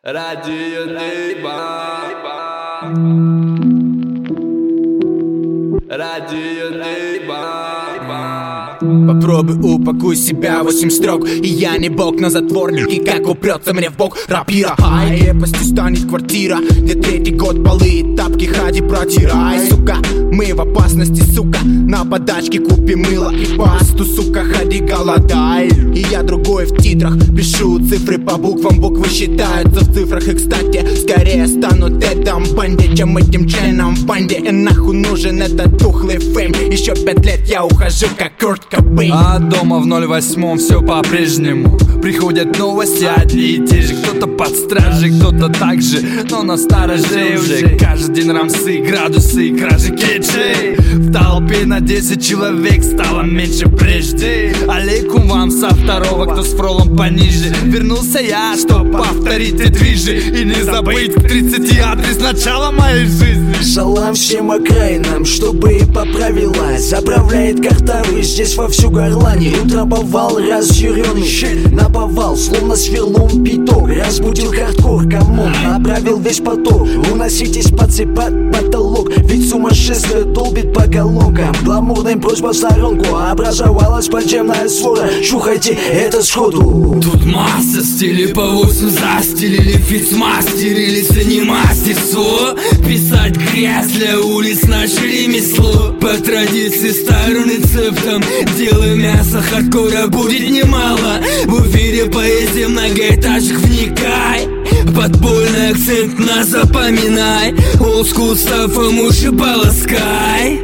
Радио Дейба. Радио Дейба. Попробуй упакуй себя 8 строк. И я не бог, но затворники, как упрется мне в бок рапира. Ай, крепостью станет квартира, где третий год полы и тапки хади протирай. Сука, мы в опасности, сука, на подачке купим мыло и пасту, сука, ходи голодай. И я другой в титрах, пишу цифры по буквам, буквы считаются в цифрах. И кстати, скорее стану Тедом в банде, чем этим членом в банде. И нахуй нужен этот тухлый фейм. Еще 5 лет я ухожу, как Курт Кобейн. А дома в 08 все по-прежнему. Приходят новости одни и те же. Кто-то под стражей, кто-то так же, но на стороже уже. Каждый день рамсы, градусы и кражи кетчей. В толпе на 10 человек стало меньше прежде. Алейкум вам со второго, кто с фролом пониже. Вернулся я, чтоб повторить и движи. И не забыть к 30 адрес начала моей жизни. Шалам всем окраинам, чтобы и поправилась. Заправляет картавый, здесь вовсю горлани. Утро повал разъяренный, наповал, словно сверлом пяток. Разбудил хардкор, камон, направил весь поток. Уноситесь под потолок, ведь сумасшествие долбит по колонкам. Гламурная просьба в сторонку, образовалась подземная свора. Шухайте это сходу. Тут масса стилей по 8 застелили, фицмастерили, мастерство. Писать грязь для улиц, наше ремесло. По традиции старым рецептам делай мясо, хардкора будет немало. В эфире поэзия многоэтажек, вникай. Подпольный акцент нас запоминай. Олдскул стафом уши полоскай.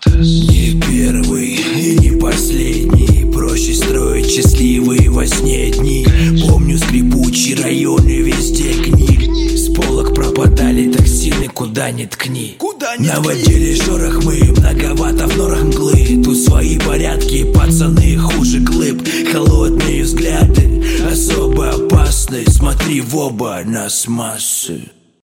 Не первый и не последний. Проще строить счастливые во сне дни. Помню скрипучие районы, везде книг. С полок пропадали токсины, куда ни ткни. Наводили шорох мы, многовато в норах мглы. Тут свои порядки, пацаны хуже глыб. Холодные взгляды, особо опасны. Смотри в оба, нас массы.